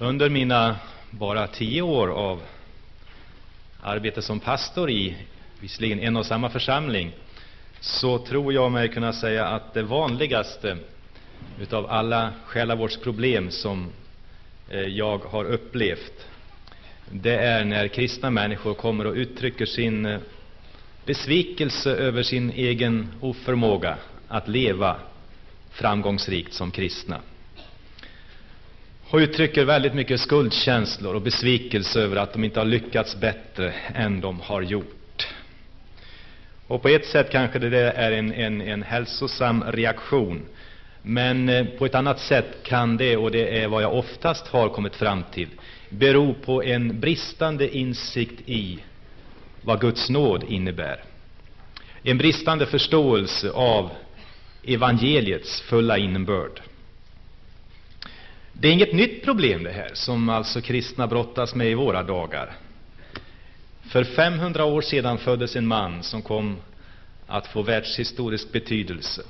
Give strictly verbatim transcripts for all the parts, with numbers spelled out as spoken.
Under mina bara tio år av arbete som pastor i visserligen en och samma församling, så tror jag mig kunna säga att det vanligaste utav alla själavårdsproblem som jag har upplevt, det är när kristna människor kommer och uttrycker sin besvikelse över sin egen oförmåga att leva framgångsrikt som kristna, och uttrycker väldigt mycket skuldkänslor och besvikelse över att de inte har lyckats bättre än de har gjort. Och på ett sätt kanske det är en, en, en hälsosam reaktion, men på ett annat sätt kan det, och det är vad jag oftast har kommit fram till, bero på en bristande insikt i vad Guds nåd innebär. En bristande förståelse av evangeliets fulla innebörd. Det är inget nytt problem det här som alltså kristna brottas med i våra dagar. För femhundra år sedan föddes en man som kom att få världshistorisk betydelse.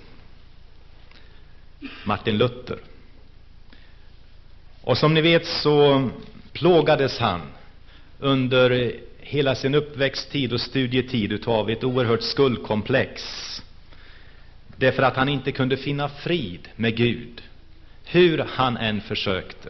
Martin Luther. Och som ni vet så plågades han under hela sin uppväxttid och studietid utav ett oerhört skuldkomplex. Därför att han inte kunde finna frid med Gud, hur han än försökte.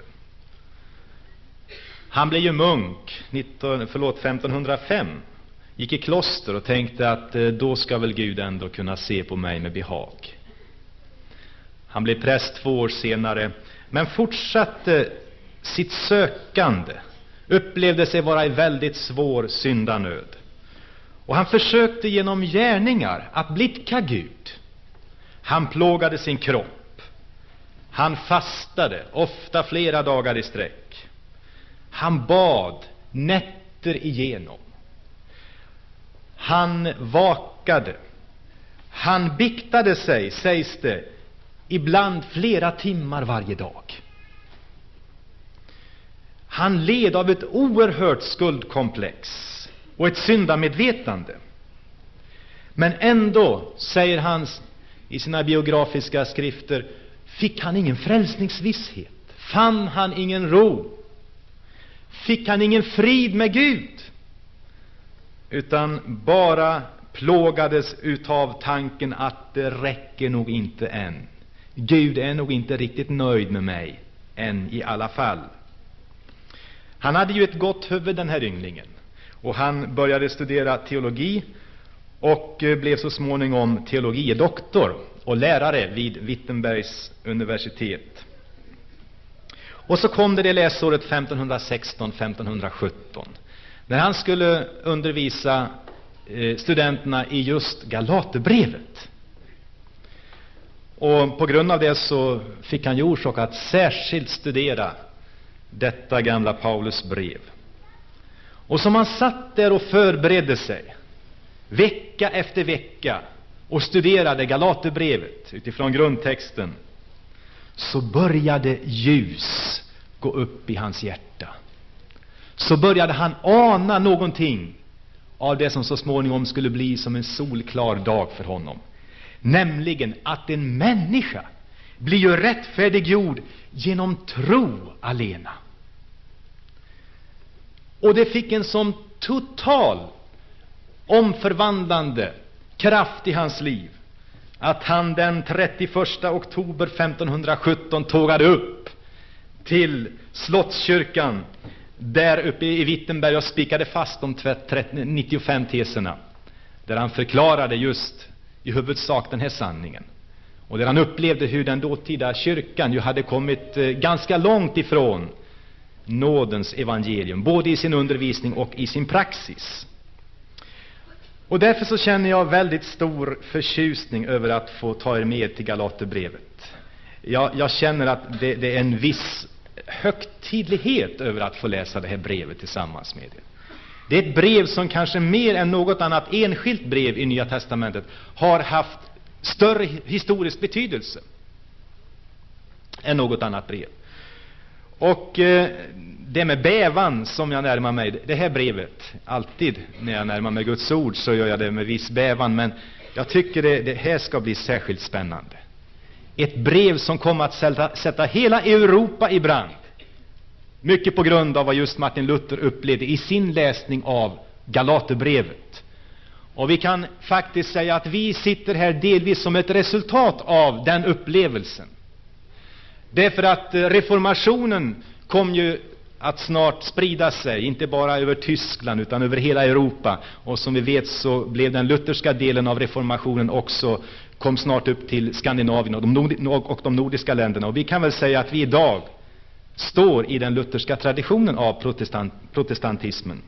Han blev ju munk nitton, förlåt, femtonhundrafem, gick i kloster och tänkte att eh, då ska väl Gud ändå kunna se på mig med behag. Han blev präst två år senare, men fortsatte sitt sökande, upplevde sig vara i väldigt svår syndanöd. Och han försökte genom gärningar att blidka Gud. Han plågade sin kropp. Han fastade, ofta flera dagar i sträck. Han bad nätter igenom. Han vakade. Han biktade sig, sägs det, ibland flera timmar varje dag. Han led av ett oerhört skuldkomplex och ett syndamedvetande. Men ändå, säger han i sina biografiska skrifter, fick han ingen frälsningsvisshet. Fann han ingen ro. Fick han ingen frid med Gud. Utan bara plågades utav tanken att det räcker nog inte än. Gud är nog inte riktigt nöjd med mig än i alla fall. Han hade ju ett gott huvud, den här ynglingen. Och han började studera teologi och blev så småningom teologidoktor och lärare vid Wittenbergs universitet. Och så kom det det läsåret femtonhundrasexton femtonhundrasjutton, när han skulle undervisa studenterna i just Galaterbrevet. Och på grund av det så fick han ju orsak att särskilt studera detta gamla Paulus brev. Och som han satt där och förberedde sig vecka efter vecka och studerade Galaterbrevet utifrån grundtexten, så började ljus gå upp i hans hjärta. Så började han ana någonting av det som så småningom skulle bli som en solklar dag för honom. Nämligen att en människa blir ju rättfärdiggjord genom tro alena. Och det fick en sån total omförvandlande kraft i hans liv att han den trettioförsta oktober femtonhundrasjutton tågade upp till Slottskyrkan där uppe i Wittenberg och spikade fast de nittiofem teserna, där han förklarade just i huvudsak den här sanningen, och där han upplevde hur den dåtida kyrkan ju hade kommit ganska långt ifrån nådens evangelium, både i sin undervisning och i sin praxis. Och därför så känner jag väldigt stor förtjusning över att få ta er med till Galaterbrevet. Jag, jag känner att det, det är en viss högtidlighet över att få läsa det här brevet tillsammans med er. Det är ett brev som kanske mer än något annat enskilt brev i Nya testamentet har haft större historisk betydelse än något annat brev. Och eh, det med bävan som jag närmar mig det här brevet, alltid när jag närmar mig Guds ord så gör jag det med viss bävan, men jag tycker det, det här ska bli särskilt spännande. Ett brev som kommer att sätta, sätta hela Europa i brand. Mycket på grund av vad just Martin Luther upplevde i sin läsning av Galaterbrevet. Och vi kan faktiskt säga att vi sitter här delvis som ett resultat av den upplevelsen. Därför att reformationen kom ju att snart sprida sig, inte bara över Tyskland utan över hela Europa. Och som vi vet så blev den lutherska delen av reformationen också, kom snart upp till Skandinavien och de, nord- och de nordiska länderna. Och vi kan väl säga att vi idag står i den lutherska traditionen av protestant, protestantismen.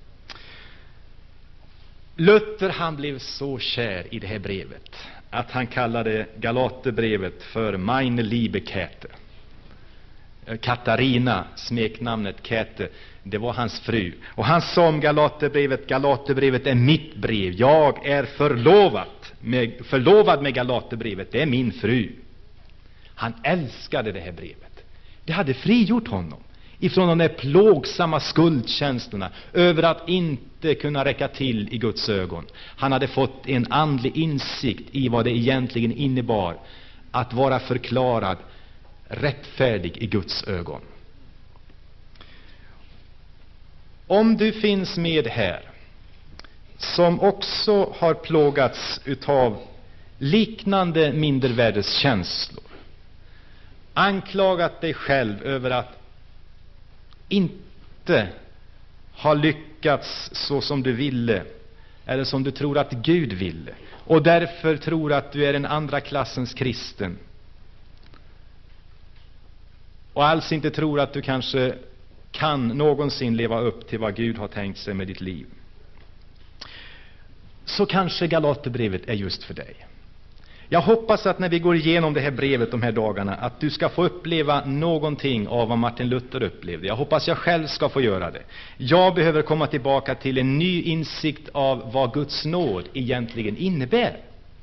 Luther, han blev så kär i det här brevet att han kallade Galaterbrevet för Meine liebe Käthe. Katarina, smeknamnet Käthe, det var hans fru. Och han sa om Galaterbrevet: Galaterbrevet är mitt brev. Jag är förlovad med, förlovad med Galaterbrevet. Det är min fru. Han älskade det här brevet. Det hade frigjort honom ifrån de där plågsamma skuldkänslorna över att inte kunna räcka till i Guds ögon. Han hade fått en andlig insikt i vad det egentligen innebar att vara förklarad rättfärdig i Guds ögon. Om du finns med här som också har plågats utav liknande mindervärdeskänslor, anklagat dig själv över att inte ha lyckats så som du ville eller som du tror att Gud ville, och därför tror att du är en andra klassens kristen och alls inte tror att du kanske kan någonsin leva upp till vad Gud har tänkt sig med ditt liv, så kanske Galaterbrevet är just för dig. Jag hoppas att när vi går igenom det här brevet de här dagarna, att du ska få uppleva någonting av vad Martin Luther upplevde. Jag hoppas jag själv ska få göra det. Jag behöver komma tillbaka till en ny insikt av vad Guds nåd egentligen innebär.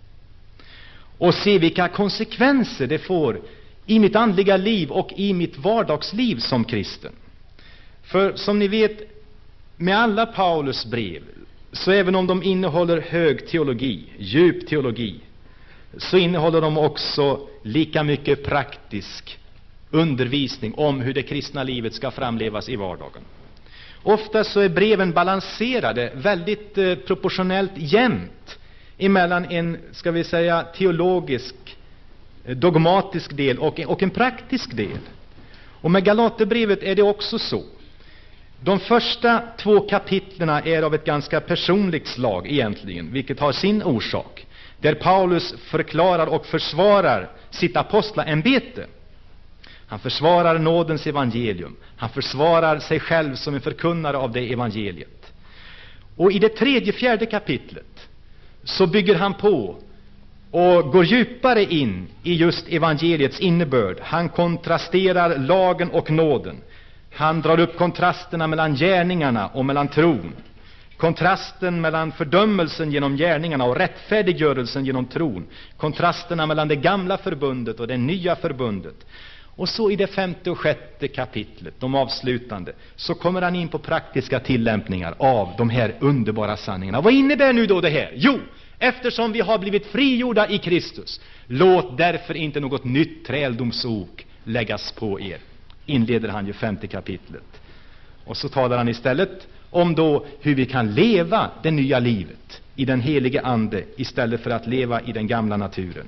Och se vilka konsekvenser det får i mitt andliga liv och i mitt vardagsliv som kristen. För som ni vet, med alla Paulus brev, så även om de innehåller hög teologi, djup teologi, så innehåller de också lika mycket praktisk undervisning om hur det kristna livet ska framlevas i vardagen. Ofta så är breven balanserade väldigt eh, proportionellt jämnt emellan en, ska vi säga, teologisk, eh, dogmatisk del och, och en praktisk del. Och med Galaterbrevet är det också så. De första två kapitlerna är av ett ganska personligt slag egentligen, vilket har sin orsak. Där Paulus förklarar och försvarar sitt apostlaämbete. Han försvarar nådens evangelium. Han försvarar sig själv som en förkunnare av det evangeliet. Och i det tredje, fjärde kapitlet så bygger han på och går djupare in i just evangeliets innebörd. Han kontrasterar lagen och nåden. Han drar upp kontrasterna mellan gärningarna och mellan tron. Kontrasten mellan fördömelsen genom gärningarna och rättfärdiggörelsen genom tron. Kontrasterna mellan det gamla förbundet och det nya förbundet. Och så i det femte och sjätte kapitlet, de avslutande, så kommer han in på praktiska tillämpningar av de här underbara sanningarna. Vad innebär nu då det här? Jo, eftersom vi har blivit frigjorda i Kristus, låt därför inte något nytt träldomsok läggas på er. Inleder han ju femte kapitlet. Och så talar han istället om då hur vi kan leva det nya livet i den helige ande istället för att leva i den gamla naturen.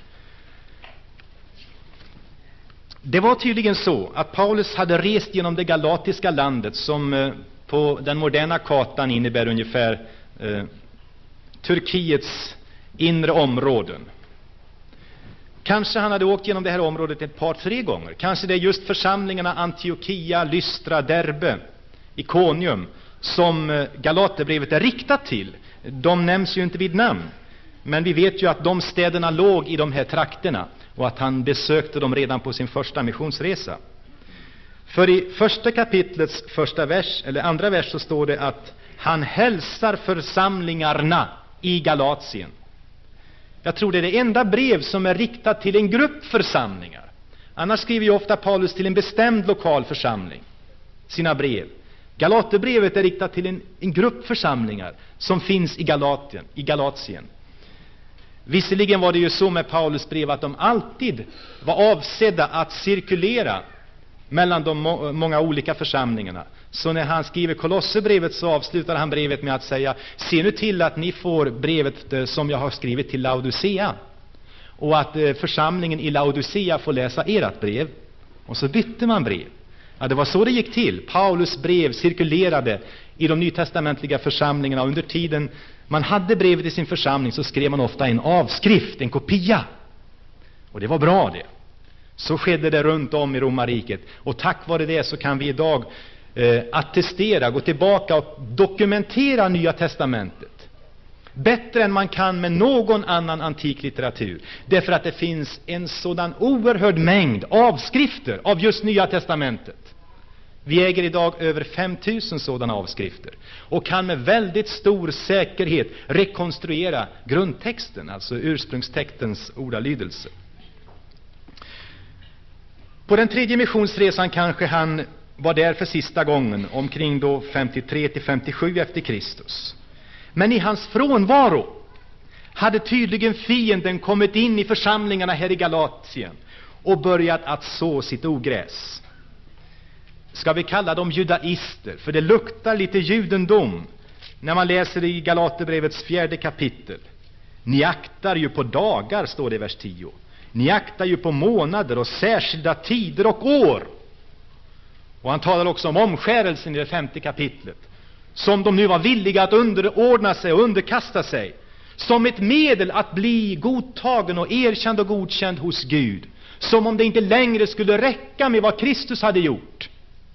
Det var tydligen så att Paulus hade rest genom det galatiska landet, som på den moderna kartan innebär ungefär eh, Turkiets inre områden. Kanske han hade åkt genom det här området ett par, tre gånger. Kanske det är just församlingarna Antiochia, Lystra, Derbe, Ikonium som Galaterbrevet är riktat till. De nämns ju inte vid namn, men vi vet ju att de städerna låg i de här trakterna och att han besökte dem redan på sin första missionsresa. För i första kapitlets första vers, eller andra vers, så står det att han hälsar församlingarna i Galatien. Jag tror det är det enda brev som är riktat till en grupp församlingar. Annars skriver ju ofta Paulus till en bestämd lokal församling sina brev. Galaterbrevet är riktat till en, en grupp församlingar som finns i Galatien, i Galatien. Visserligen var det ju så med Paulus brev att de alltid var avsedda att cirkulera mellan de må- många olika församlingarna. Så när han skriver Kolosserbrevet så avslutar han brevet med att säga: se nu till att ni får brevet eh, som jag har skrivit till Laodicea, och att eh, församlingen i Laodicea får läsa ert brev. Och så bytte man brev. Ja, det var så det gick till. Paulus brev cirkulerade i de nytestamentliga församlingarna. Under tiden man hade brevet i sin församling så skrev man ofta en avskrift, en kopia. Och det var bra det. Så skedde det runt om i romarriket. Och tack vare det så kan vi idag eh, attestera, gå tillbaka och dokumentera Nya testamentet. Bättre än man kan med någon annan antik litteratur. Därför att det finns en sådan oerhörd mängd avskrifter av just Nya testamentet. Vi äger idag över fem tusen sådana avskrifter. Och kan med väldigt stor säkerhet rekonstruera grundtexten, alltså ursprungstextens ordalydelse. På den tredje missionsresan kanske han var där för sista gången, omkring då femtiotre till femtiosju efter Kristus. Men i hans frånvaro hade tydligen fienden kommit in i församlingarna här i Galatien och börjat att så sitt ogräs. Ska vi kalla dem judaister, för det luktar lite judendom när man läser i Galaterbrevets fjärde kapitel. Ni aktar ju på dagar, står det i vers tio. Ni aktar ju på månader och särskilda tider och år. Och han talar också om omskärelsen i det femte kapitlet, som de nu var villiga att underordna sig och underkasta sig, som ett medel att bli godtagen och erkänd och godkänd hos Gud, som om det inte längre skulle räcka med vad Kristus hade gjort.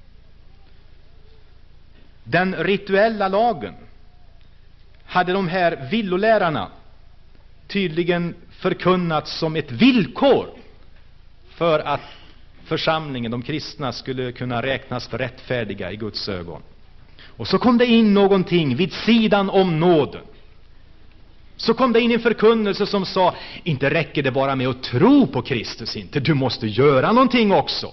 Den rituella lagen hade de här villolärarna tydligen förkunnat som ett villkor för att församlingen, de kristna, skulle kunna räknas för rättfärdiga i Guds ögon. Och så kom det in någonting vid sidan om nåden. Så kom det in en förkunnelse som sa: inte räcker det bara med att tro på Kristus, inte, du måste göra någonting också.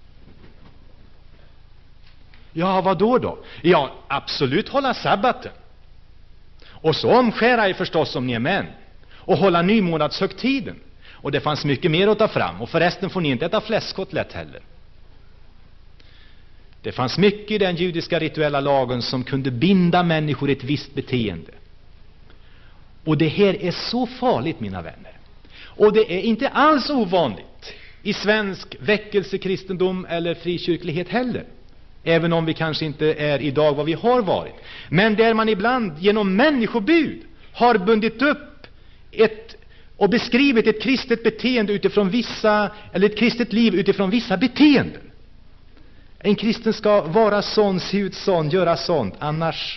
Ja, vad då då? Ja, absolut hålla sabbaten. Och så omskära er förstås om ni är män. Och hålla nymånadshögtiden. Och det fanns mycket mer att ta fram. Och förresten får ni inte äta fläskkotlett heller. Det fanns mycket i den judiska rituella lagen som kunde binda människor i ett visst beteende. Och det här är så farligt, mina vänner. Och det är inte alls ovanligt i svensk väckelsekristendom eller frikyrklighet heller. Även om vi kanske inte är idag vad vi har varit. Men där man ibland genom människobud har bundit upp ett och beskrivit ett kristet beteende utifrån vissa, eller ett kristet liv utifrån vissa beteenden. En kristen ska vara sån, se ut sån, göra sånt. Annars,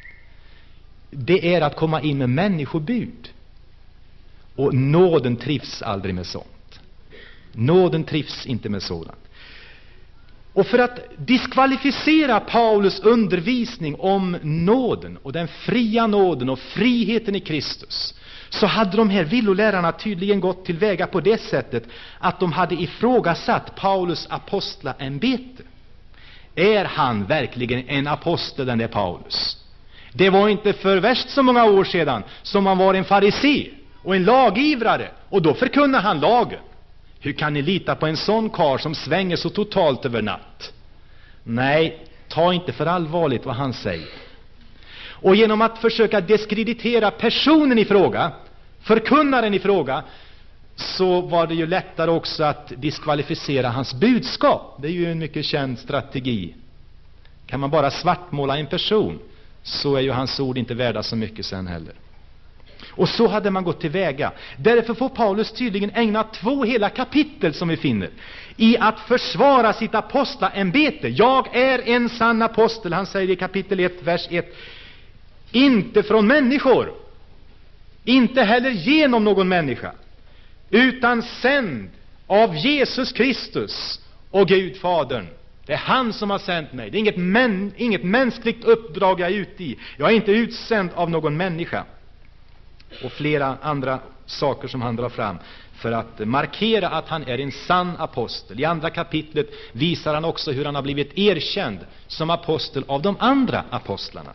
det är att komma in med människobud. Och nåden trivs aldrig med sånt. Nåden trivs inte med sådant. Och för att diskvalificera Paulus undervisning om nåden och den fria nåden och friheten i Kristus, så hade de här villolärarna tydligen gått tillväga på det sättet att de hade ifrågasatt Paulus apostlaämbete. Är han verkligen en apostel, den där Paulus? Det var inte för värst så många år sedan som han var en farisé och en lagivrare, och då förkunnar han lagen. Hur kan ni lita på en sån karl som svänger så totalt över natt? Nej, ta inte för allvarligt vad han säger. Och genom att försöka diskreditera personen i fråga, förkunnaren i fråga, så var det ju lättare också att diskvalificera hans budskap. Det är ju en mycket känd strategi. Kan man bara svartmåla en person, så är ju hans ord inte värda så mycket sen heller. Och så hade man gått tillväga. Därför får Paulus tydligen ägna två hela kapitel, som vi finner, i att försvara sitt apostlaämbete. Jag är en sann apostel, han säger i kapitel ett, vers ett. Inte från människor, inte heller genom någon människa, utan sänd av Jesus Kristus och Gud Fadern. Det är han som har sänt mig. Det är inget, män, inget mänskligt uppdrag jag är ute i. Jag är inte utsänd av någon människa. Och flera andra saker som han drar fram för att markera att han är en sann apostel. I andra kapitlet visar han också hur han har blivit erkänd som apostel av de andra apostlarna.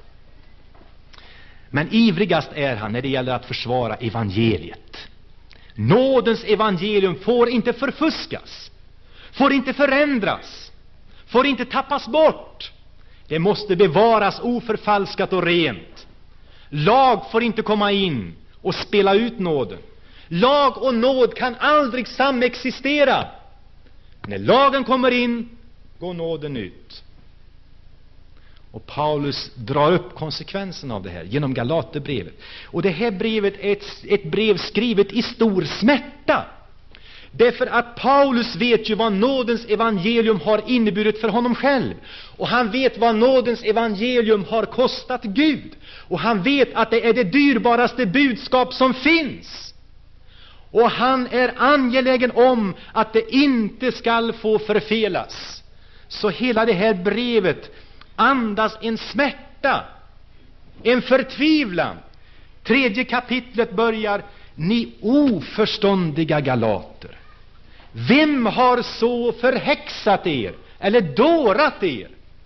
Men ivrigast är han när det gäller att försvara evangeliet. Nådens evangelium får inte förfuskas, får inte förändras. får inte tappas bort. Det måste bevaras oförfalskat och rent. Lag får inte komma in och spela ut nåden. Lag och nåd kan aldrig samexistera. När lagen kommer in, går nåden ut. Och Paulus drar upp konsekvenserna av det här genom Galaterbrevet. Och det här brevet är ett, ett brev skrivet i stor smärta. Därför att Paulus vet ju vad nådens evangelium har inneburit för honom själv. Och han vet vad nådens evangelium har kostat Gud. Och han vet att det är det dyrbaraste budskap som finns. Och han är angelägen om att det inte skall få förfelas. Så hela det här brevet andas en smärta, en förtvivlan. Tredje kapitlet börjar: ni oförståndiga galater, vem har så förhäxat er eller dårat er?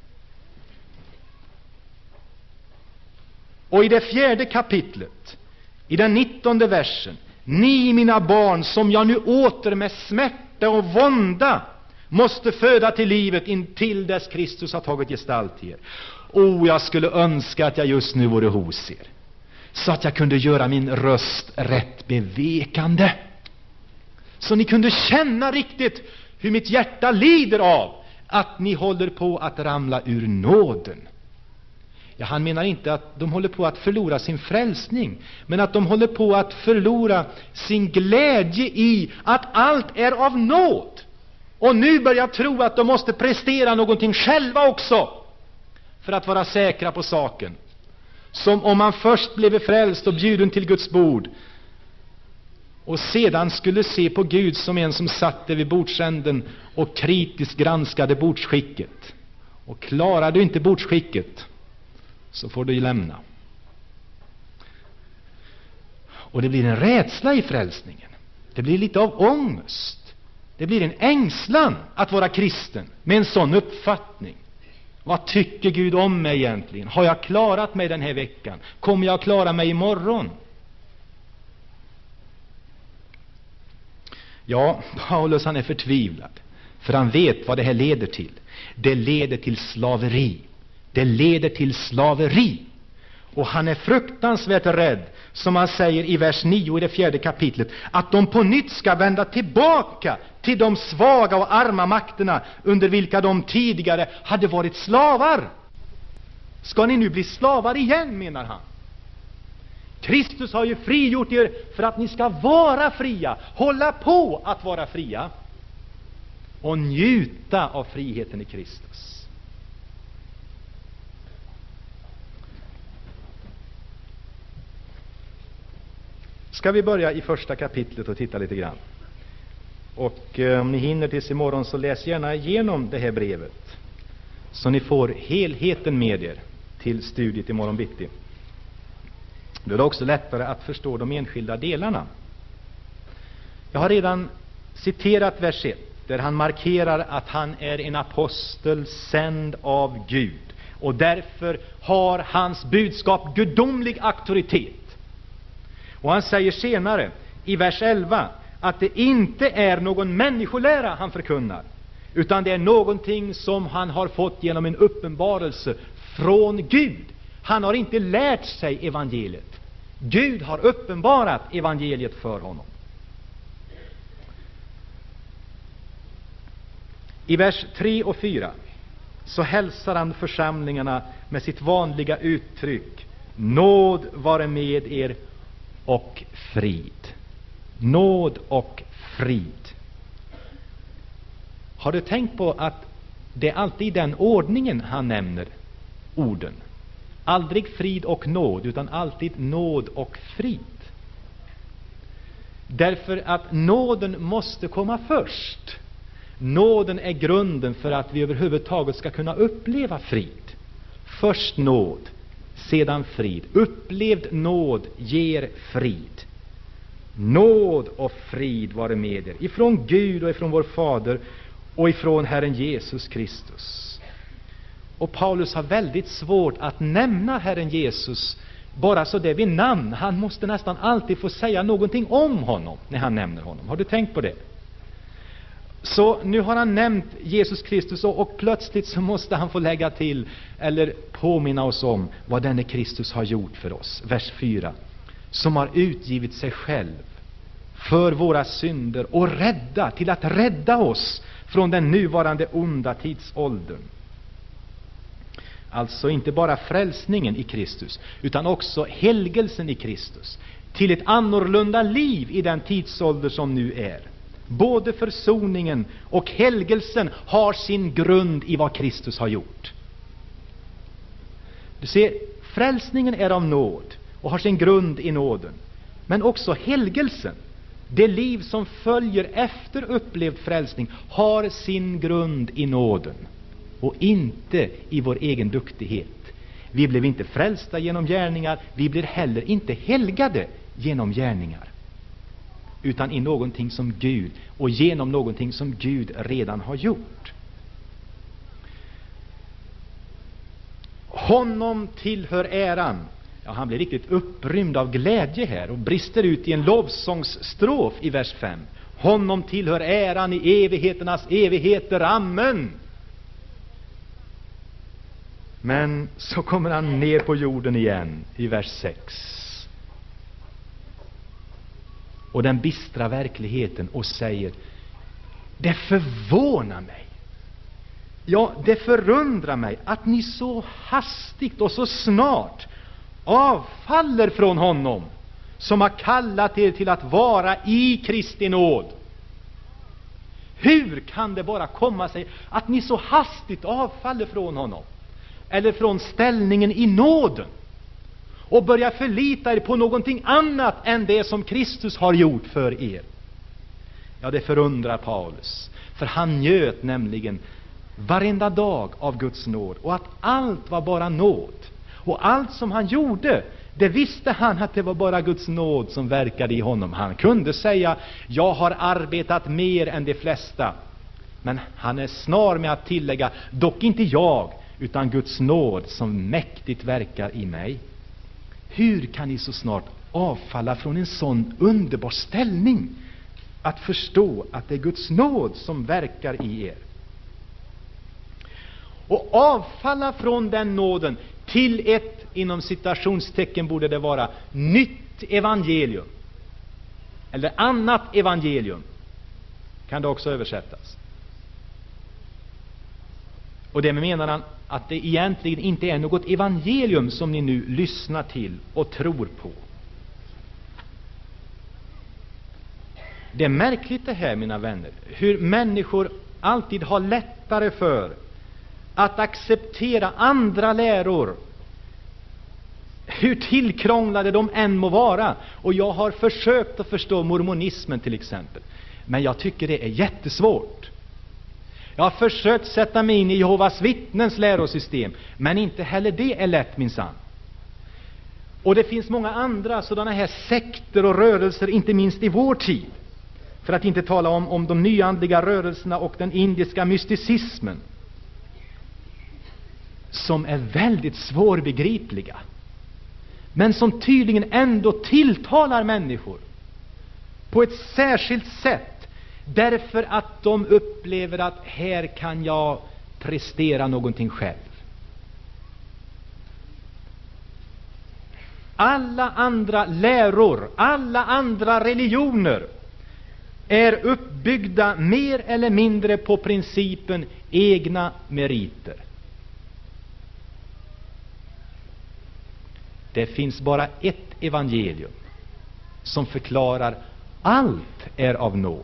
Och i det fjärde kapitlet, i den nittonde versen: ni mina barn, som jag nu åter med smärta och vånda måste föda till livet intill dess Kristus har tagit gestalt i er. O, jag skulle önska att jag just nu vore hos er, så att jag kunde göra min röst rätt bevekande, så ni kunde känna riktigt hur mitt hjärta lider av att ni håller på att ramla ur nåden. Ja, han menar inte att de håller på att förlora sin frälsning, men att de håller på att förlora sin glädje i att allt är av nåd. Och nu börjar tro att de måste prestera någonting själva också för att vara säkra på saken. Som om man först blev frälst och bjuden till Guds bord och sedan skulle se på Gud som en som satt vid bordsänden och kritiskt granskade bordsskicket. Och klarar du inte bordsskicket, så får du lämna. Och det blir en rädsla i frälsningen. Det blir lite av ångest. Det blir en ängslan att vara kristen med en sån uppfattning. Vad tycker Gud om mig egentligen? Har jag klarat mig den här veckan? Kommer jag att klara mig imorgon? Ja, Paulus han är förtvivlad, för han vet vad det här leder till. Det leder till slaveri. Det leder till slaveri. Och han är fruktansvärt rädd, som han säger i vers nio i det fjärde kapitlet, att de på nytt ska vända tillbaka till de svaga och arma makterna under vilka de tidigare hade varit slavar. Ska ni nu bli slavar igen, menar han. Kristus har ju frigjort er för att ni ska vara fria, hålla på att vara fria och njuta av friheten i Kristus. Ska vi börja i första kapitlet och titta lite grann. Och eh, om ni hinner tills imorgon, så läs gärna igenom det här brevet, så ni får helheten med er till studiet imorgon bitti. Då är det också lättare att förstå de enskilda delarna. Jag har redan citerat vers ett, där han markerar att han är en apostel sänd av Gud. Och därför har hans budskap gudomlig auktoritet. Och han säger senare i vers elva att det inte är någon människolära han förkunnar, utan det är någonting som han har fått genom en uppenbarelse från Gud. Han har inte lärt sig evangeliet. Gud har uppenbarat evangeliet för honom. I vers tre och fyra så hälsar han församlingarna med sitt vanliga uttryck: nåd vare med er och frid. Nåd och frid. Har du tänkt på att det är alltid i den ordningen han nämner orden? Aldrig frid och nåd, utan alltid nåd och frid. Därför att nåden måste komma först. Nåden är grunden för att vi överhuvudtaget ska kunna uppleva frid. Först nåd, sedan frid. Upplevd nåd ger frid. Nåd och frid vare med er, ifrån Gud och ifrån vår Fader och ifrån Herren Jesus Kristus. Och Paulus har väldigt svårt att nämna Herren Jesus bara så det vid namn. Han måste nästan alltid få säga någonting om honom när han nämner honom. Har du tänkt på det? Så nu har han nämnt Jesus Kristus och, och plötsligt så måste han få lägga till eller påminna oss om vad denne Kristus har gjort för oss. Vers fyra. Som har utgivit sig själv för våra synder och rädda till att rädda oss från den nuvarande onda tidsåldern. Alltså inte bara frälsningen i Kristus utan också helgelsen i Kristus till ett annorlunda liv i den tidsålder som nu är. Både försoningen och helgelsen har sin grund i vad Kristus har gjort. Du ser, frälsningen är av nåd och har sin grund i nåden. Men också helgelsen, det liv som följer efter upplevd frälsning, har sin grund i nåden och inte i vår egen duktighet. Vi blev inte frälsta genom gärningar, vi blir heller inte helgade genom gärningar, utan i någonting som Gud och genom någonting som Gud redan har gjort. Honom tillhör äran. Ja, han blir riktigt upprymd av glädje här och brister ut i en lovsångsstrof i vers fem. Honom tillhör äran i evigheternas evigheter. Amen. Men så kommer han ner på jorden igen i vers sex. Och den bistra verkligheten och säger: det förvånar mig. Ja, det förundrar mig att ni så hastigt och så snart avfaller från honom som har kallat er till att vara i Kristi nåd. Hur kan det bara komma sig att ni så hastigt avfaller från honom eller från ställningen i nåden och börjar förlita er på någonting annat än det som Kristus har gjort för er? Ja, det förundrar Paulus, för han njöt nämligen varenda dag av Guds nåd och att allt var bara nåd. Och allt som han gjorde, det visste han att det var bara Guds nåd som verkade i honom. Han kunde säga: jag har arbetat mer än de flesta. Men han är snar med att tillägga: dock inte jag, utan Guds nåd som mäktigt verkar i mig. Hur kan ni så snart avfalla från en sån underbar ställning att förstå att det är Guds nåd som verkar i er? Och avfalla från den nåden till ett, inom citationstecken borde det vara, nytt evangelium. Eller annat evangelium kan det också översättas. Och det menar han att det egentligen inte är något evangelium som ni nu lyssnar till och tror på. Det är märkligt det här, mina vänner, hur människor alltid har lättare för att acceptera andra läror, hur tillkrånglade de än må vara. Och jag har försökt att förstå mormonismen till exempel, men jag tycker det är jättesvårt. Jag har försökt sätta mig in i Jehovas vittnens lärosystem, men inte heller det är lätt, minsann. Och det finns många andra sådana här sekter och rörelser, inte minst i vår tid. För att inte tala om, om de nyandliga rörelserna och den indiska mysticismen, som är väldigt svårbegripliga, men som tydligen ändå tilltalar människor på ett särskilt sätt, därför att de upplever att här kan jag prestera någonting själv. Alla andra läror, alla andra religioner är uppbyggda mer eller mindre på principen egna meriter. Det finns bara ett evangelium som förklarar allt är av nåd.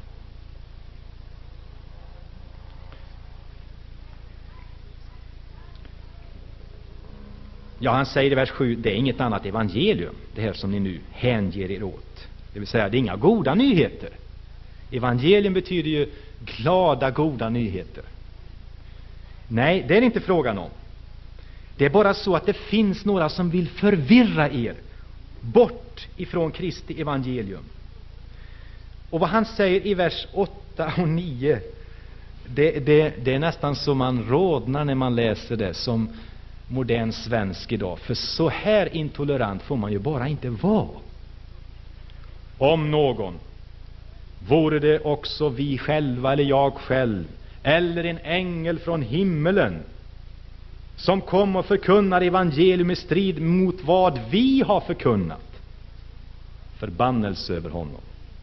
Ja, han säger i vers sju, det är inget annat evangelium, det här som ni nu hänger er åt. Det vill säga, det är inga goda nyheter. Evangelium betyder ju glada, goda nyheter. Nej, det är inte frågan om. Det är bara så att det finns några som vill förvirra er bort ifrån Kristi evangelium. Och vad han säger i vers åtta och nio, det, det, det är nästan så man rodnar när man läser det som modern svensk idag. För så här intolerant får man ju bara inte vara. Om någon vore det också vi själva eller jag själv eller en ängel från himmelen som kom och förkunnar evangelium i strid mot vad vi har förkunnat, förbannelse över honom.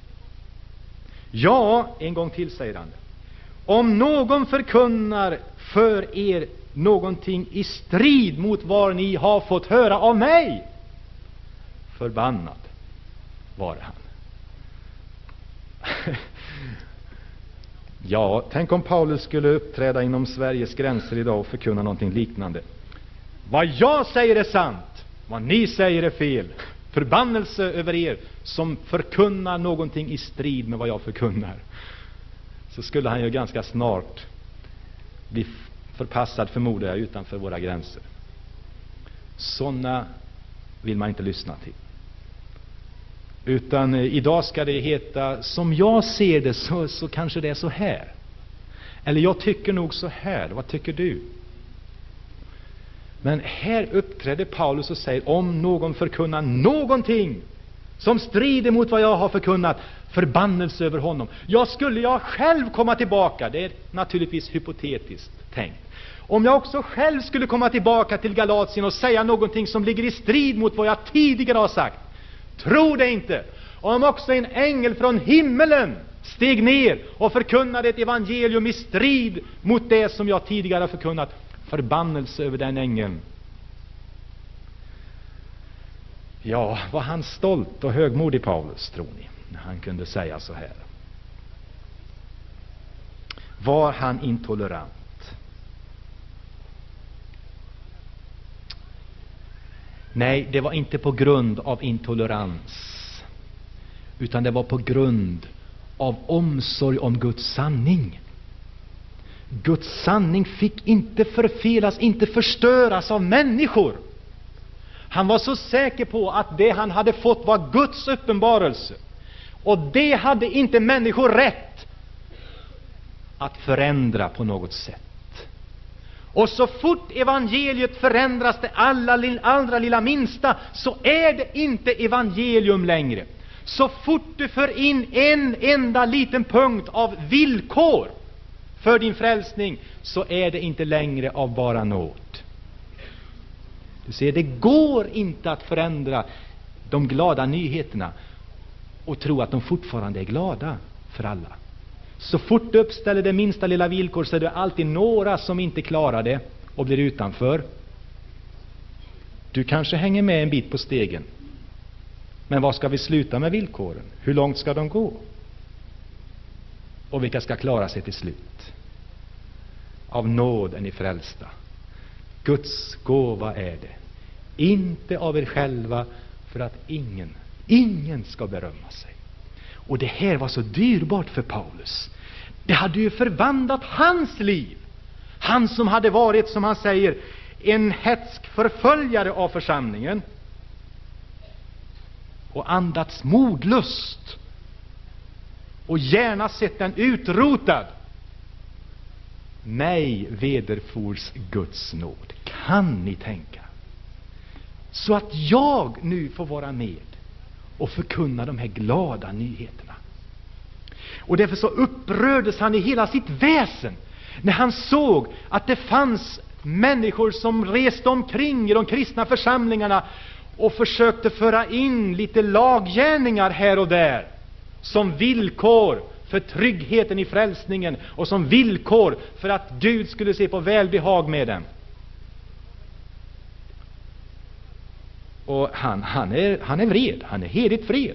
Ja, en gång till säger han, om någon förkunnar för er någonting i strid mot vad ni har fått höra av mig, förbannad var han. Ja, tänk om Paulus skulle uppträda inom Sveriges gränser idag och förkunna någonting liknande. Vad jag säger är sant, vad ni säger är fel. Förbannelse över er som förkunnar någonting i strid med vad jag förkunnar. Så skulle han ju ganska snart bli förpassad, förmodar jag, utanför våra gränser. Sådana vill man inte lyssna till. Utan eh, idag ska det heta, som jag ser det så, så kanske det är så här. Eller jag tycker nog så här, vad tycker du? Men här uppträder Paulus och säger, om någon förkunnar någonting som strider mot vad jag har förkunnat, förbannelse över honom. Jag skulle jag själv komma tillbaka, det är naturligtvis hypotetiskt tänkt. Om jag också själv skulle komma tillbaka till Galatien och säga någonting som ligger i strid mot vad jag tidigare har sagt, tro det inte. Om också en ängel från himmelen steg ner och förkunnade ett evangelium i strid mot det som jag tidigare har förkunnat, förbannelse över den ängeln. Ja, var han stolt och högmodig, Paulus, tror ni, när han kunde säga så här? Var han intolerant? Nej, det var inte på grund av intolerans, utan det var på grund av omsorg om Guds sanning. Guds sanning fick inte förfelas, inte förstöras av människor. Han var så säker på att det han hade fått var Guds uppenbarelse. Och det hade inte människor rätt att förändra på något sätt. Och så fort evangeliet förändras det alla, allra lilla minsta, så är det inte evangelium längre. Så fort du för in en enda liten punkt av villkor för din frälsning, så är det inte längre av bara nåd. Du ser, det går inte att förändra de glada nyheterna och tro att de fortfarande är glada för alla. Så fort du uppställer det minsta lilla villkor, så är det alltid några som inte klarar det och blir utanför. Du kanske hänger med en bit på stegen, men vad ska vi sluta med villkoren? Hur långt ska de gå? Och vilka ska klara sig till slut? Av nåd är ni frälsta. Guds gåva är det. Inte av er själva, för att ingen, ingen ska berömma sig. Och det här var så dyrbart för Paulus. Det hade ju förvandlat hans liv. Han som hade varit, som han säger, en hätsk förföljare av församlingen och andats modlust och gärna sett den utrotad. Mig vederfors Guds nåd. Kan ni tänka? Så att jag nu får vara med och förkunna de här glada nyheterna. Och därför så upprördes han i hela sitt väsen när han såg att det fanns människor som reste omkring i de kristna församlingarna och försökte föra in lite laggärningar här och där som villkor för tryggheten i frälsningen och som villkor för att Gud skulle se på välbehag med dem. Och han, han, är, han är vred, han är heligt vred.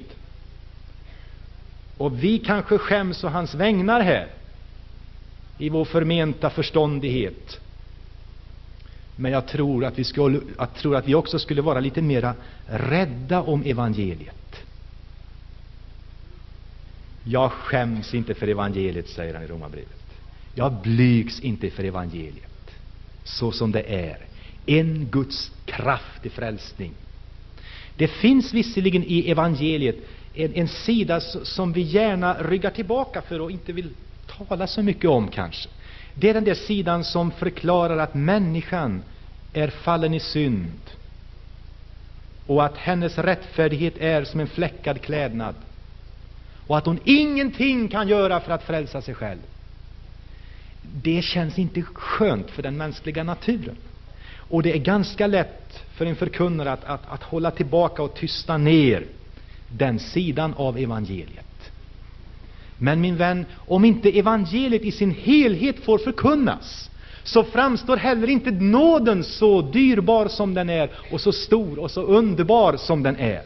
Och vi kanske skäms å hans vägnar här i vår förmenta förståndighet. Men jag tror att vi, skulle, jag tror att vi också skulle vara lite mera rädda om evangeliet. Jag skäms inte för evangeliet, säger han i Romarbrevet. Jag blygs inte för evangeliet. Så som det är. En Guds kraft i frälsning. Det finns visserligen i evangeliet en, en sida som vi gärna ryggar tillbaka för och inte vill tala så mycket om kanske. Det är den där sidan som förklarar att människan är fallen i synd och att hennes rättfärdighet är som en fläckad klädnad och att hon ingenting kan göra för att frälsa sig själv. Det känns inte skönt för den mänskliga naturen. Och det är ganska lätt för en förkunnare att, att, att hålla tillbaka och tysta ner den sidan av evangeliet. Men min vän, om inte evangeliet i sin helhet får förkunnas, så framstår heller inte nåden så dyrbar som den är, och så stor och så underbar som den är.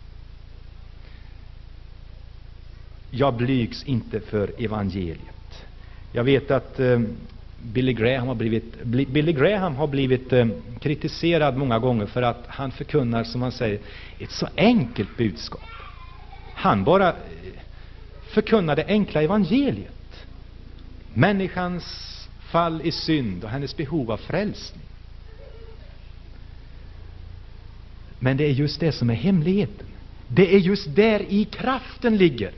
Jag blygs inte för evangeliet. Jag vet att eh, Billy Graham har blivit, bli, Billy Graham har blivit eh, kritiserad många gånger för att han förkunnar, som man säger, ett så enkelt budskap. Han bara eh, förkunnar det enkla evangeliet. Människans fall i synd och hennes behov av frälsning. Men det är just det som är hemligheten. Det är just där i kraften ligger.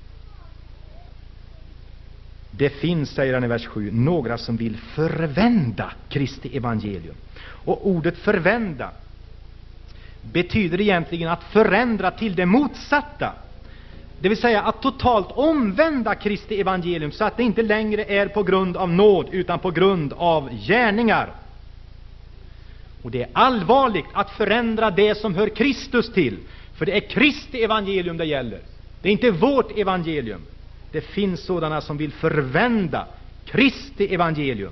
Det finns, säger han i vers sju, några som vill förvända Kristi evangelium. Och ordet förvända betyder egentligen att förändra till det motsatta. Det vill säga att totalt omvända Kristi evangelium, så att det inte längre är på grund av nåd utan på grund av gärningar. Och det är allvarligt att förändra det som hör Kristus till. För det är Kristi evangelium det gäller. Det är inte vårt evangelium. Det finns sådana som vill förvända Kristi evangelium.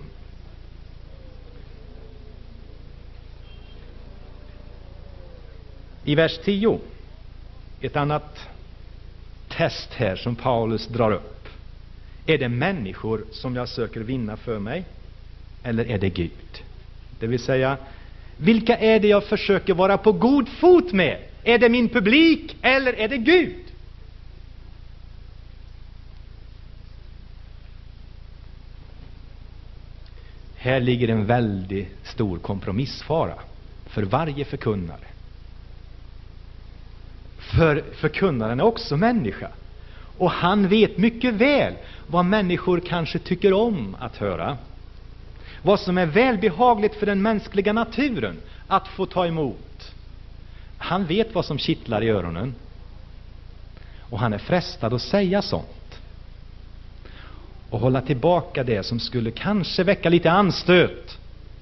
I vers tio, ett annat test här som Paulus drar upp. Är det människor som jag söker vinna för mig, eller är det Gud? Det vill säga, vilka är det jag försöker vara på god fot med? Är det min publik, eller är det Gud? Här ligger en väldigt stor kompromissfara för varje förkunnare. För förkunnaren är också människa. Och han vet mycket väl vad människor kanske tycker om att höra. Vad som är välbehagligt för den mänskliga naturen att få ta emot. Han vet vad som kittlar i öronen. Och han är frestad att säga sånt. Och hålla tillbaka det som skulle kanske väcka lite anstöt.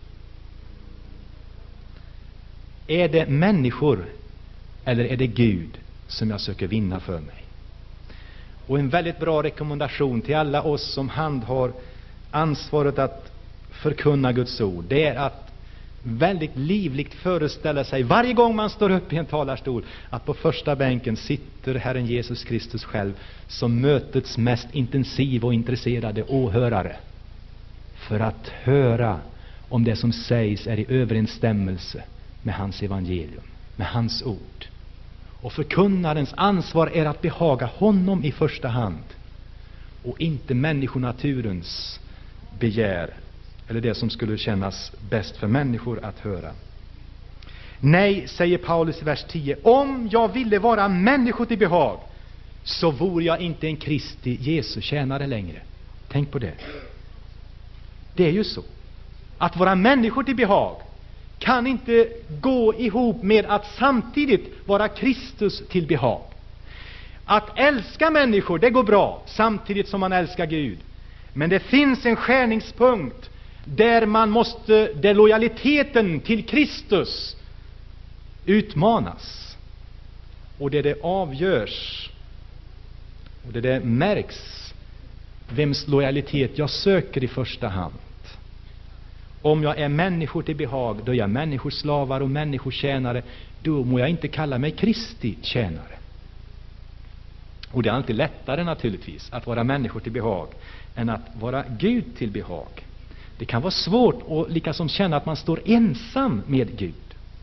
Är det människor eller är det Gud som jag söker vinna för mig? Och en väldigt bra rekommendation till alla oss som handhar ansvaret att förkunna Guds ord, det är att väldigt livligt föreställa sig varje gång man står upp i en talarstol att på första bänken sitter Herren Jesus Kristus själv som mötets mest intensiva och intresserade åhörare, för att höra om det som sägs är i överensstämmelse med hans evangelium, med hans ord. Och förkunnarens ansvar är att behaga honom i första hand, och inte människonaturens begär eller det som skulle kännas bäst för människor att höra. Nej, säger Paulus i vers tio, om jag ville vara människor till behag, så vore jag inte en Kristi Jesu tjänare längre. Tänk på det. Det är ju så att vara människor till behag kan inte gå ihop med att samtidigt vara Kristus till behag. Att älska människor, det går bra samtidigt som man älskar Gud. Men det finns en skärningspunkt där man måste, där lojaliteten till Kristus utmanas. Och där det avgörs, och där det märks vems lojalitet jag söker i första hand. Om jag är människor till behag, då är jag människors slavar och människors tjänare. Då må jag inte kalla mig Kristi tjänare. Och det är alltid lättare naturligtvis att vara människor till behag än att vara Gud till behag. Det kan vara svårt att liksom känna att man står ensam med Gud.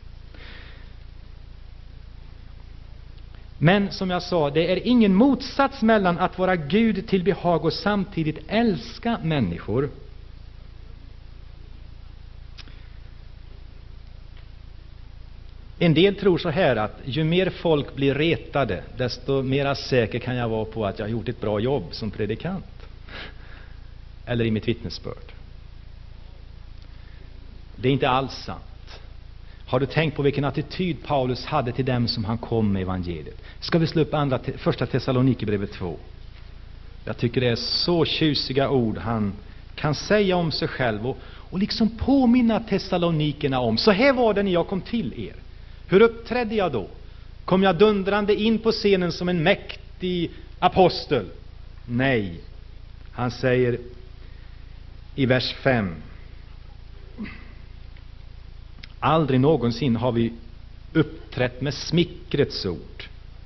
Men som jag sa, det är ingen motsats mellan att vara Gud till behag och samtidigt älska människor. En del tror så här att ju mer folk blir retade, desto mer säker kan jag vara på att jag har gjort ett bra jobb som predikant. Eller i mitt vittnesbörd. Det är inte alls sant. Har du tänkt på vilken attityd Paulus hade till dem som han kom med evangeliet? Ska vi slå upp andra, första Thessalonikerbrevet två? Jag tycker det är så tjusiga ord han kan säga om sig själv och, och liksom påminna Thessalonikerna om. Så här var det när jag kom till er. Hur uppträdde jag då? Kom jag dundrande in på scenen som en mäktig apostel? Nej. Han säger i vers fem: aldrig någonsin har vi uppträtt med smickrets ord.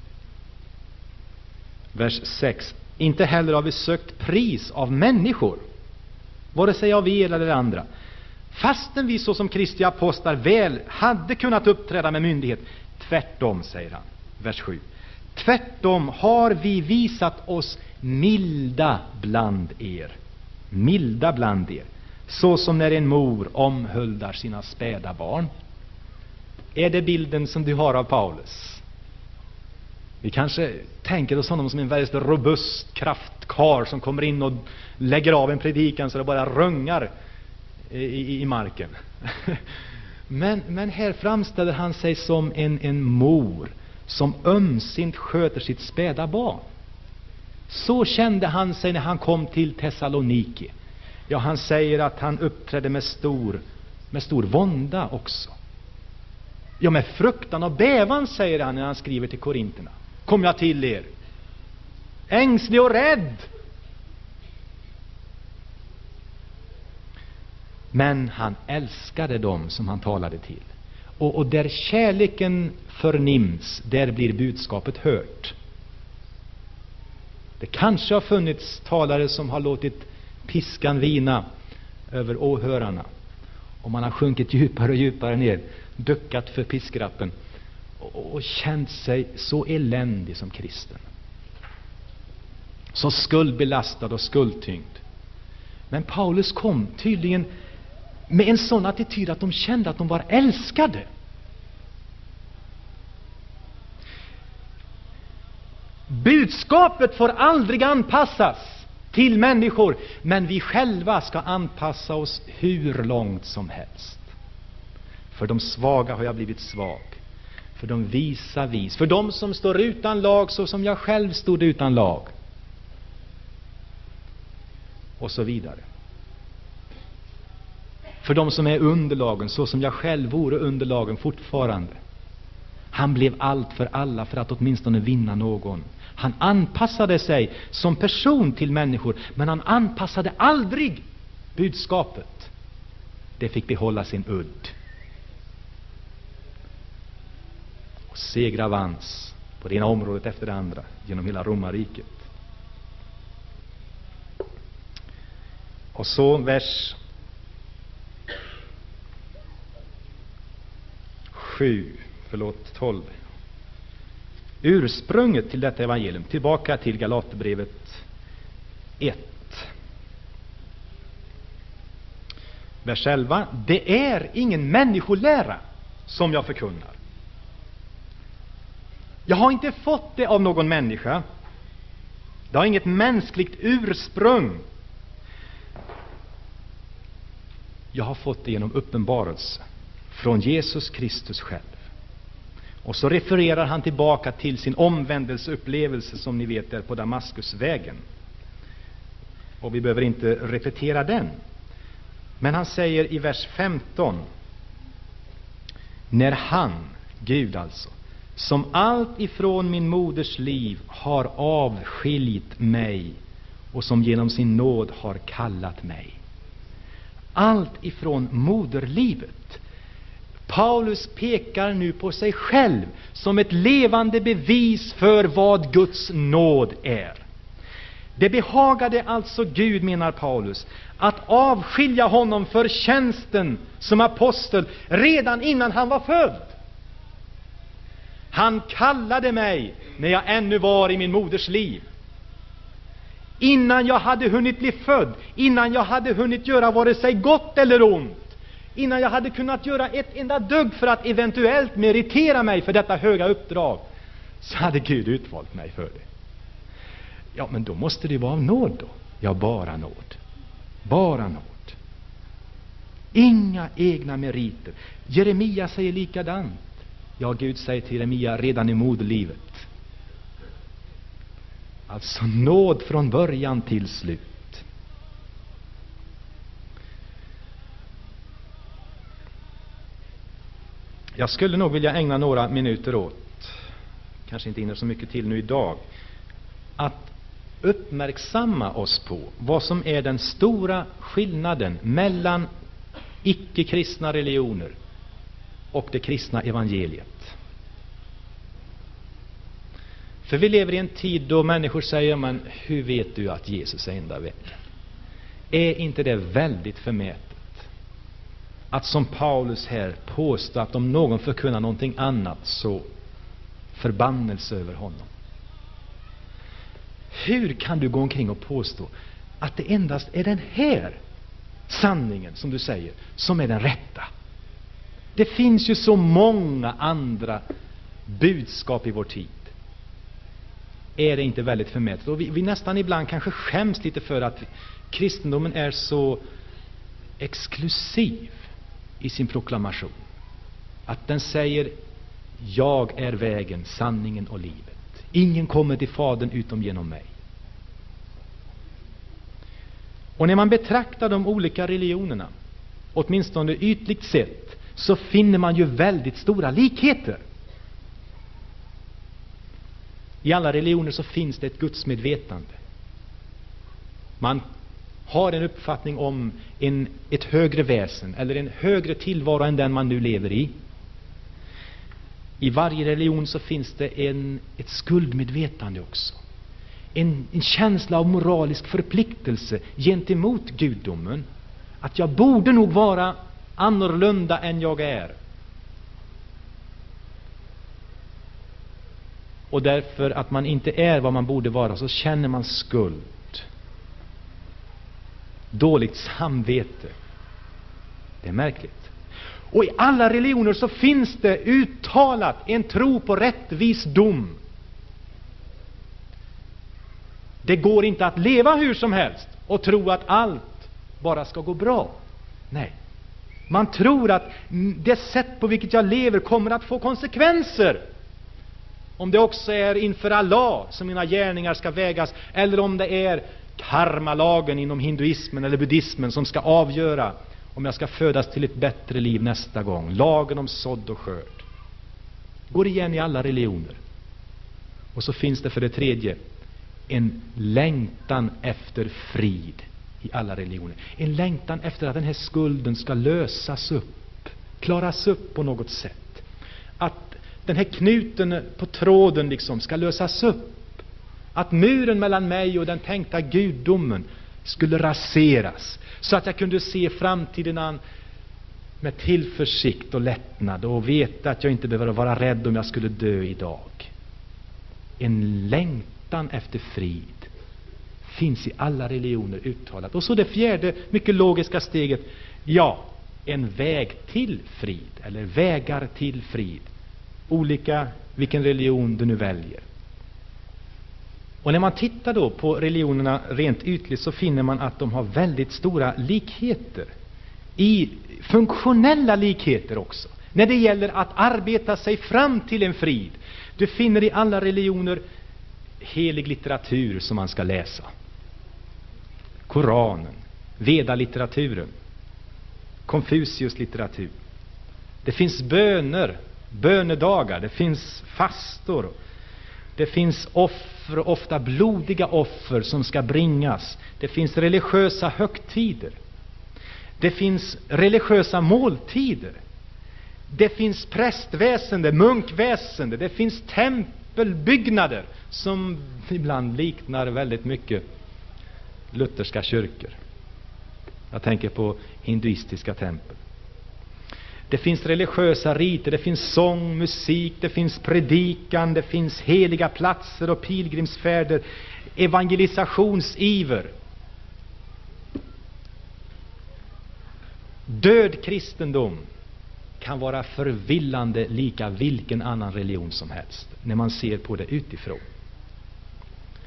Vers sex: inte heller har vi sökt pris av människor, vare sig av er eller andra, fastän vi så som Kristi apostlar väl hade kunnat uppträda med myndighet. Tvärtom, säger han, vers sju. Tvärtom har vi visat oss milda bland er. Milda bland er. Så som när en mor omhuldar sina späda barn. Är det bilden som du har av Paulus? Vi kanske tänker oss honom som en väldigt robust kraftkar som kommer in och lägger av en predikan så det bara rungar i, i, i marken. men, men här framställer han sig som en, en mor som ömsint sköter sitt späda barn. Så kände han sig när han kom till Thessaloniki. Ja, han säger att han uppträdde med stor, med stor vånda också. Ja, med fruktan och bävan, säger han när han skriver till korinterna. Kom jag till er, ängslig och rädd. Men han älskade dem som han talade till. Och, och där kärleken förnims, där blir budskapet hört. Det kanske har funnits talare som har låtit piskan vina över åhörarna. Och man har sjunkit djupare och djupare ner, duckat för piskrappen och, och känt sig så eländig som kristen. Så skuldbelastad och skuldtyngd. Men Paulus kom tydligen med en sån attityd att de kände att de var älskade. Budskapet får aldrig anpassas till människor, men vi själva ska anpassa oss hur långt som helst. För de svaga har jag blivit svag. För de visa vis. För de som står utan lag så som jag själv stod utan lag. Och så vidare. För de som är under lagen så som jag själv vore under lagen fortfarande. Han blev allt för alla för att åtminstone vinna någon. Han anpassade sig som person till människor, men han anpassade aldrig budskapet. Det fick behålla sin udd. Och segra vanns på det ena området efter det andra genom hela romarriket. Och så vers sju, förlåt, tolv. Ursprunget till detta evangelium, tillbaka till Galaterbrevet ett. Vers elva. Det är ingen människolära som jag förkunnar. Jag har inte fått det av någon människa. Det har inget mänskligt ursprung. Jag har fått det genom uppenbarelse från Jesus Kristus själv. Och så refererar han tillbaka till sin omvändelseupplevelse som ni vet är på Damaskusvägen. Och vi behöver inte repetera den. Men han säger i vers femton: när han, Gud alltså, som allt ifrån min moders liv har avskiljt mig och som genom sin nåd har kallat mig. Allt ifrån moderlivet. Paulus pekar nu på sig själv som ett levande bevis för vad Guds nåd är. Det behagade alltså Gud, menar Paulus, att avskilja honom för tjänsten som apostel redan innan han var född. Han kallade mig när jag ännu var i min moders liv. Innan jag hade hunnit bli född, innan jag hade hunnit göra vare sig gott eller ont, innan jag hade kunnat göra ett enda dugg för att eventuellt meritera mig för detta höga uppdrag, så hade Gud utvalt mig för det. Ja, men då måste det vara av nåd då. Ja, bara nåd. Bara nåd. Inga egna meriter. Jeremia säger likadant. Ja, Gud säger till Jeremia redan i moderlivet. Alltså nåd från början till slut. Jag skulle nog vilja ägna några minuter åt, kanske inte hinner så mycket till nu idag, att uppmärksamma oss på vad som är den stora skillnaden mellan icke-kristna religioner och det kristna evangeliet. För vi lever i en tid då människor säger, men hur vet du att Jesus är enda vägen? Är inte det väldigt förmätet att som Paulus här påstår att om någon förkunnar någonting annat så förbannelse över honom? Hur kan du gå omkring och påstå att det endast är den här sanningen, som du säger, som är den rätta? Det finns ju så många andra budskap i vår tid. Är det inte väldigt förmätet? Och vi, vi nästan ibland kanske skäms lite för att kristendomen är så exklusiv i sin proklamation. Att den säger, jag är vägen, sanningen och livet. Ingen kommer till Fadern utom genom mig. Och när man betraktar de olika religionerna, åtminstone ytligt sett, så finner man ju väldigt stora likheter. I alla religioner så finns det ett gudsmedvetande. Man har en uppfattning om en, ett högre väsen eller en högre tillvaro än den man nu lever i. I varje religion så finns det en, ett skuldmedvetande också. En, en känsla av moralisk förpliktelse gentemot gudomen. Att jag borde nog vara annorlunda än jag är. Och därför att man inte är vad man borde vara så känner man skuld. Dåligt samvete. Det är märkligt. Och i alla religioner så finns det uttalat en tro på rättvis dom. Det går inte att leva hur som helst och tro att allt bara ska gå bra. Nej. Man tror att det sätt på vilket jag lever kommer att få konsekvenser. Om det också är inför Allah som mina gärningar ska vägas, eller om det är karmalagen inom hinduismen eller buddhismen som ska avgöra om jag ska födas till ett bättre liv nästa gång. Lagen om sådd och skörd går igen i alla religioner. Och så finns det för det tredje en längtan efter frid i alla religioner. En längtan efter att den här skulden ska lösas upp, klaras upp på något sätt. Att den här knuten på tråden liksom ska lösas upp. Att muren mellan mig och den tänkta gudomen skulle raseras. Så att jag kunde se framtiden an med tillförsikt och lättnad. Och veta att jag inte behöver vara rädd om jag skulle dö idag. En längtan efter frid finns i alla religioner uttalat. Och så det fjärde, mycket logiska steget. Ja, en väg till frid. Eller vägar till frid. Olika vilken religion du nu väljer. Och när man tittar då på religionerna rent ytligt så finner man att de har väldigt stora likheter. I funktionella likheter också. När det gäller att arbeta sig fram till en frid. Du finner i alla religioner helig litteratur som man ska läsa. Koranen, Veda-litteraturen, Konfucius litteratur. Det finns böner, bönedagar, det finns fastor. Det finns offer, ofta blodiga offer som ska bringas. Det finns religiösa högtider. Det finns religiösa måltider. Det finns prästväsende, munkväsende. Det finns tempelbyggnader som ibland liknar väldigt mycket lutherska kyrkor. Jag tänker på hinduistiska tempel. Det finns religiösa riter, det finns sång, musik, det finns predikan, det finns heliga platser och pilgrimsfärder, evangelisationsiver. Död kristendom kan vara förvillande lika vilken annan religion som helst när man ser på det utifrån.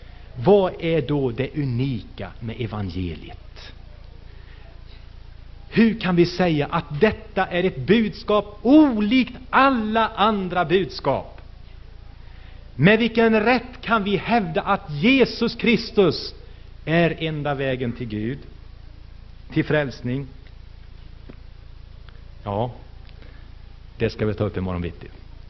Vad är då det unika med evangeliet? Hur kan vi säga att detta är ett budskap olikt alla andra budskap? Med vilken rätt kan vi hävda att Jesus Kristus är enda vägen till Gud, till frälsning? Ja, det ska vi ta upp imorgon bitti.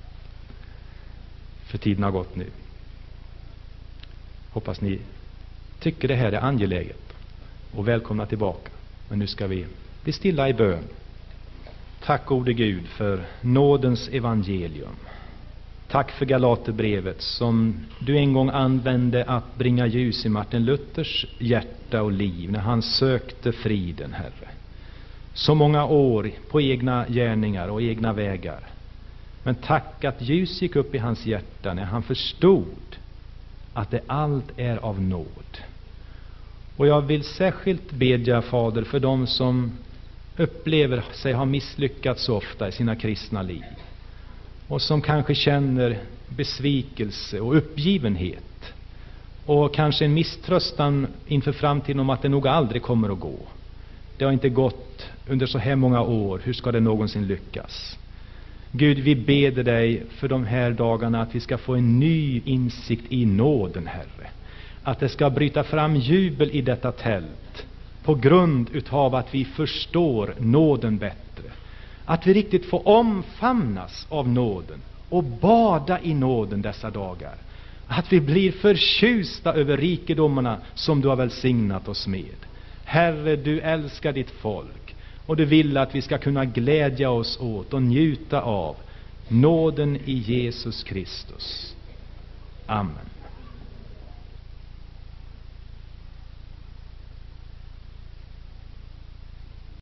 För tiden har gått nu. Hoppas ni tycker det här är angeläget. Och välkomna tillbaka. Men nu ska vi bli stilla i bön. Tack gode Gud för nådens evangelium. Tack för Galaterbrevet som du en gång använde att bringa ljus i Martin Luthers hjärta och liv när han sökte friden, Herre. Så många år på egna gärningar och egna vägar. Men tack att ljus gick upp i hans hjärta när han förstod att det allt är av nåd. Och jag vill särskilt bedja, Fader, för dem som upplever sig ha misslyckats så ofta i sina kristna liv. Och som kanske känner besvikelse och uppgivenhet. Och kanske en misströstan inför framtiden om att det nog aldrig kommer att gå. Det har inte gått under så här många år. Hur ska det någonsin lyckas? Gud, vi beder dig för de här dagarna att vi ska få en ny insikt i nåden, Herre. Att det ska bryta fram jubel i detta tält på grund utav att vi förstår nåden bättre. Att vi riktigt får omfamnas av nåden och bada i nåden dessa dagar. Att vi blir förtjusta över rikedomarna som du har välsignat oss med. Herre, du älskar ditt folk och du vill att vi ska kunna glädja oss åt och njuta av nåden i Jesus Kristus. Amen.